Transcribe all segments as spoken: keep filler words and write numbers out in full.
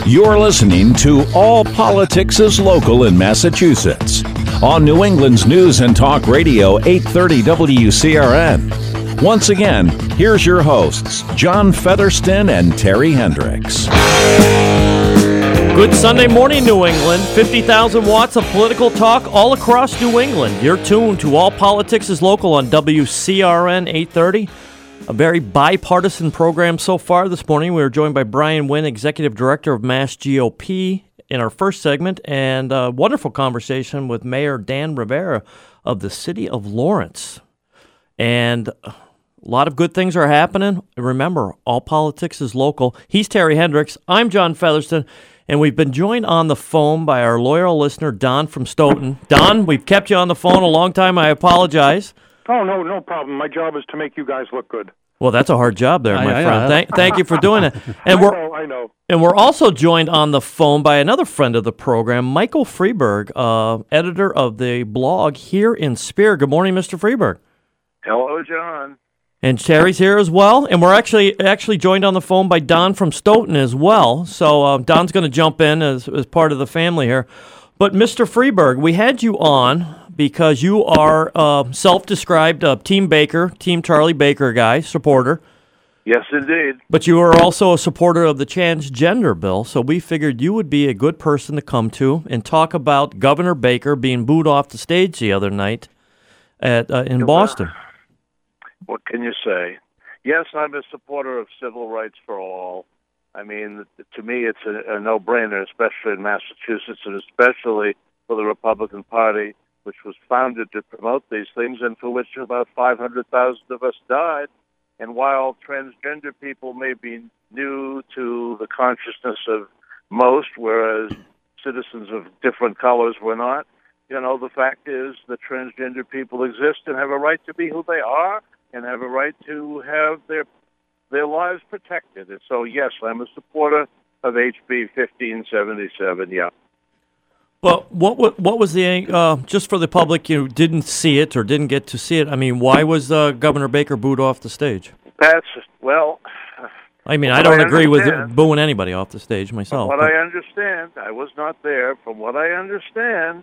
You're listening to All Politics is Local in Massachusetts on New England's News and Talk Radio eight thirty W C R N. Once again, here's your hosts, John Featherston and Terry Hendricks. Good Sunday morning, New England. fifty thousand watts of political talk all across New England. You're tuned to All Politics is Local on W C R N eight thirty. A very bipartisan program so far this morning. We were joined by Brian Wynn, Executive Director of Mass G O P, in our first segment, and a wonderful conversation with Mayor Dan Rivera of the city of Lawrence. And a lot of good things are happening. Remember, all politics is local. He's Terry Hendricks. I'm John Featherston, and we've been joined on the phone by our loyal listener, Don from Stoughton. Don, we've kept you on the phone a long time. I apologize. Oh, no, no problem. My job is to make you guys look good. Well, that's a hard job there, my I, I, friend. I, thank, thank you for doing it. And I we're know, I know. and we're also joined on the phone by another friend of the program, Michael Freeberg, uh, editor of the blog Here in Spear. Good morning, Mister Freeberg. Hello, John. And Terry's here as well. And we're actually actually joined on the phone by Don from Stoughton as well. So uh, Don's going to jump in as, as part of the family here. But Mister Freeberg, we had you on because you are uh, self-described uh, Team Baker, Team Charlie Baker guy, supporter. Yes, indeed. But you are also a supporter of the transgender bill, so we figured you would be a good person to come to and talk about Governor Baker being booed off the stage the other night at uh, in Boston. What can you say? Yes, I'm a supporter of civil rights for all. I mean, to me, it's a, a no-brainer, especially in Massachusetts, and especially for the Republican Party, which was founded to promote these things and for which about five hundred thousand of us died. And while transgender people may be new to the consciousness of most, whereas citizens of different colors were not, you know, the fact is that transgender people exist and have a right to be who they are and have a right to have their their lives protected. And so, yes, I'm a supporter of H B fifteen seventy-seven, yeah. Well, what what, what was the, uh, just for the public who didn't see it or didn't get to see it, I mean, why was uh, Governor Baker booed off the stage? That's, well... I mean, I don't I agree with booing anybody off the stage myself. From what but. I understand, I was not there. From what I understand,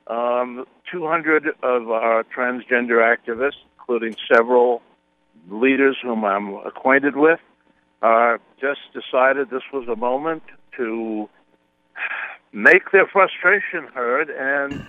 um, two hundred of our transgender activists, including several leaders whom I'm acquainted with, uh, just decided this was a moment to make their frustration heard, and,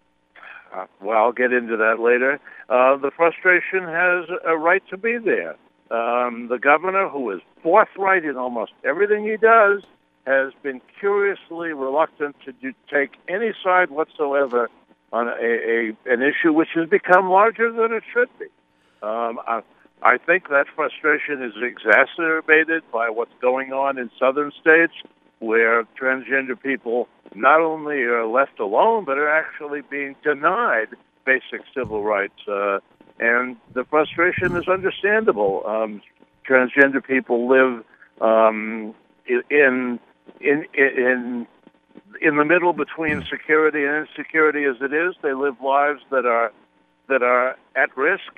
uh, well, I'll get into that later. Uh, the frustration has a right to be there. Um, the governor, who is forthright in almost everything he does, has been curiously reluctant to do, take any side whatsoever on a, a an issue which has become larger than it should be. Um, I, I think that frustration is exacerbated by what's going on in southern states, where transgender people not only are left alone, but are actually being denied basic civil rights. Uh, and the frustration is understandable. Um, transgender people live um, in in in in the middle between security and insecurity. As it is, they live lives that are that are at risk.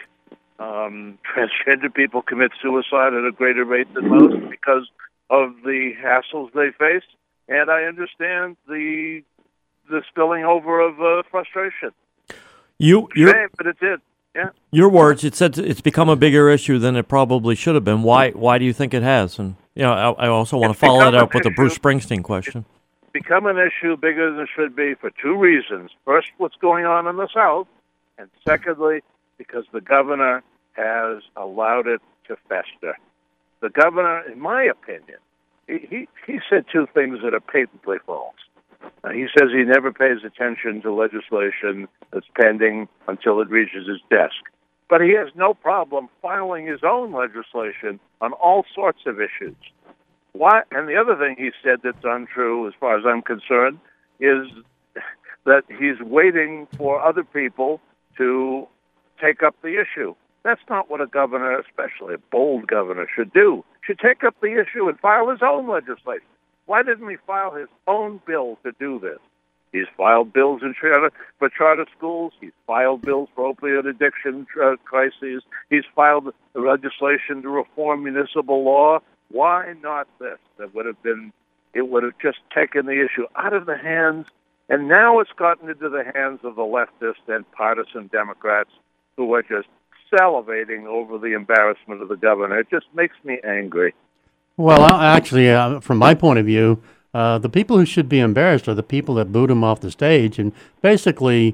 Um, transgender people commit suicide at a greater rate than most because of the hassles they face, and I understand the the spilling over of uh, frustration. You, Shame, but it did. Yeah. Your words. It said it's become a bigger issue than it probably should have been. Why? Why do you think it has? And you know, I, I also want It's to follow that become up an with a issue. Bruce Springsteen question. It's become an issue bigger than it should be for two reasons. First, what's going on in the South, and secondly, because the governor has allowed it to fester. The governor, in my opinion, he, he, he said two things that are patently false. Uh, he says he never pays attention to legislation that's pending until it reaches his desk. But he has no problem filing his own legislation on all sorts of issues. Why? And the other thing he said that's untrue, as far as I'm concerned, is that he's waiting for other people to take up the issue. That's not what a governor, especially a bold governor, should do. Should take up the issue and file his own legislation. Why didn't he file his own bill to do this? He's filed bills in charter, for charter schools. He's filed bills for opioid addiction uh, crises. He's filed legislation to reform municipal law. Why not this? That would have been it would have just taken the issue out of the hands, and now it's gotten into the hands of the leftist and partisan Democrats who are just salivating over the embarrassment of the governor. It just makes me angry. Well, actually, uh, from my point of view, uh, the people who should be embarrassed are the people that booed him off the stage and basically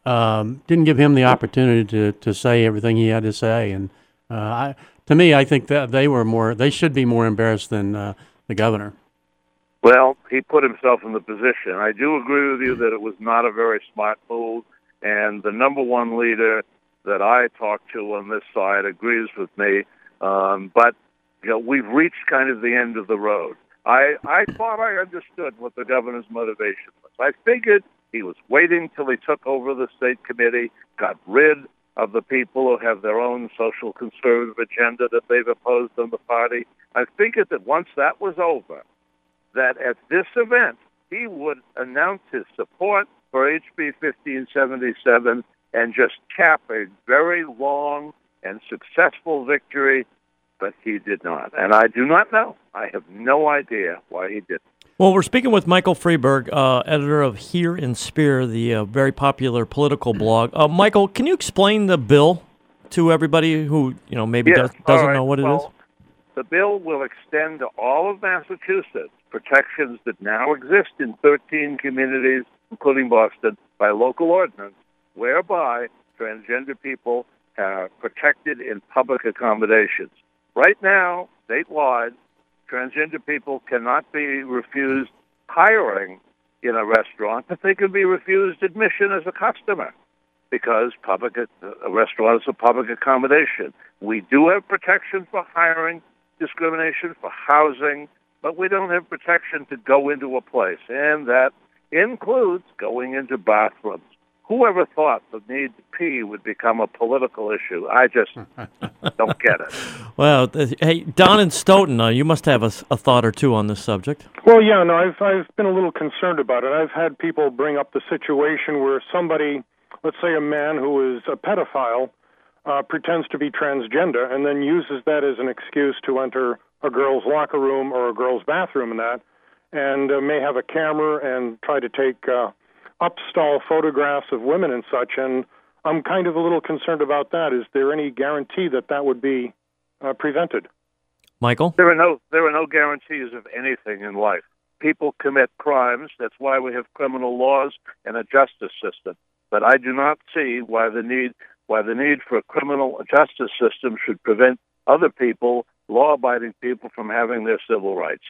um, didn't give him the opportunity to, to say everything he had to say. And uh, I, to me, I think that they were more, they should be more embarrassed than uh, the governor. Well, he put himself in the position. I do agree with you that it was not a very smart move, and the number one leader that I talked to on this side agrees with me. Um, but you know, we've reached kind of the end of the road. I, I thought I understood what the governor's motivation was. I figured he was waiting till he took over the state committee, got rid of the people who have their own social conservative agenda that they've opposed in the party. I figured that once that was over, that at this event, he would announce his support for H B fifteen seventy-seven and just cap a very long and successful victory, but he did not. And I do not know. I have no idea why he didn't. Well, we're speaking with Michael Freeberg, uh, editor of Hear and Spear, the uh, very popular political blog. Uh, Michael, can you explain the bill to everybody who you know maybe yes. does, doesn't right. know what it well, is? The bill will extend to all of Massachusetts protections that now exist in thirteen communities, including Boston, by local ordinance, whereby transgender people are protected in public accommodations. Right now, statewide, transgender people cannot be refused hiring in a restaurant, but they can be refused admission as a customer because public a restaurant is a public accommodation. We do have protection for hiring, discrimination for housing, but we don't have protection to go into a place, and that includes going into bathrooms. Whoever thought the need to pee would become a political issue? I just don't get it. Well, th- hey, Don and Stoughton, uh, you must have a, a thought or two on this subject. Well, yeah, no, I've I've been a little concerned about it. I've had people bring up the situation where somebody, let's say a man who is a pedophile, uh, pretends to be transgender and then uses that as an excuse to enter a girl's locker room or a girl's bathroom and that, and uh, may have a camera and try to take uh, upstall photographs of women and such, and I'm kind of a little concerned about that. Is there any guarantee that that would be uh, prevented? Michael? There are no there are no guarantees of anything in life. People commit crimes. That's why we have criminal laws and a justice system. But I do not see why the need why the need for a criminal justice system should prevent other people, law-abiding people, from having their civil rights.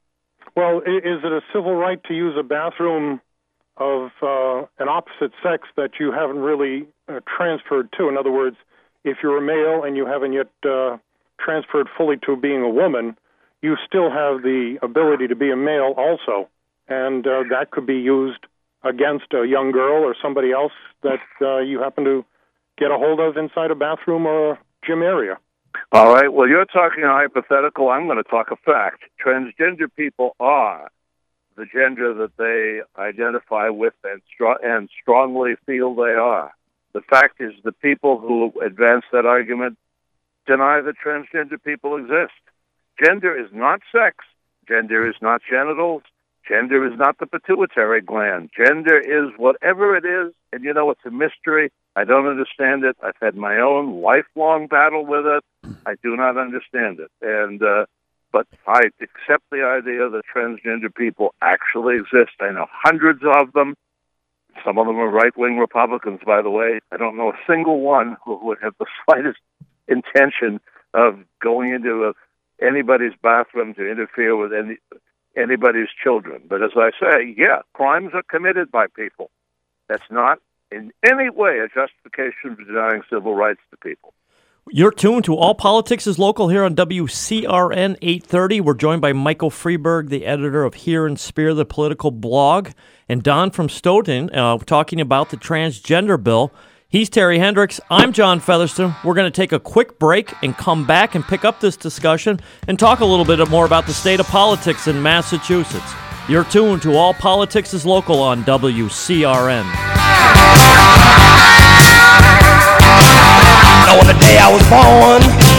Well, is it a civil right to use a bathroom of uh, an opposite sex that you haven't really uh, transferred to? In other words, if you're a male and you haven't yet uh, transferred fully to being a woman, you still have the ability to be a male also, and uh, that could be used against a young girl or somebody else that uh, you happen to get a hold of inside a bathroom or a gym area. All right, well, you're talking a hypothetical. I'm going to talk a fact. Transgender people are the gender that they identify with and, str- and strongly feel they are. The fact is the people who advance that argument deny that transgender people exist. Gender is not sex. Gender is not genitals. Gender is not the pituitary gland. Gender is whatever it is, and you know, it's a mystery. I don't understand it. I've had my own lifelong battle with it. I do not understand it. And uh, but I accept the idea that transgender people actually exist. I know hundreds of them. Some of them are right-wing Republicans, by the way. I don't know a single one who would have the slightest intention of going into a, anybody's bathroom to interfere with any anybody's children. But as I say, yeah, crimes are committed by people. That's not in any way a justification for denying civil rights to people. You're tuned to All Politics is Local here on W C R N eight thirty. We're joined by Michael Freeberg, the editor of Hear and Spear, the political blog, and Don from Stoughton, uh, talking about the transgender bill. He's Terry Hendricks. I'm John Featherston. We're going to take a quick break and come back and pick up this discussion and talk a little bit more about the state of politics in Massachusetts. You're tuned to All Politics is Local on W C R N. On the day I was born,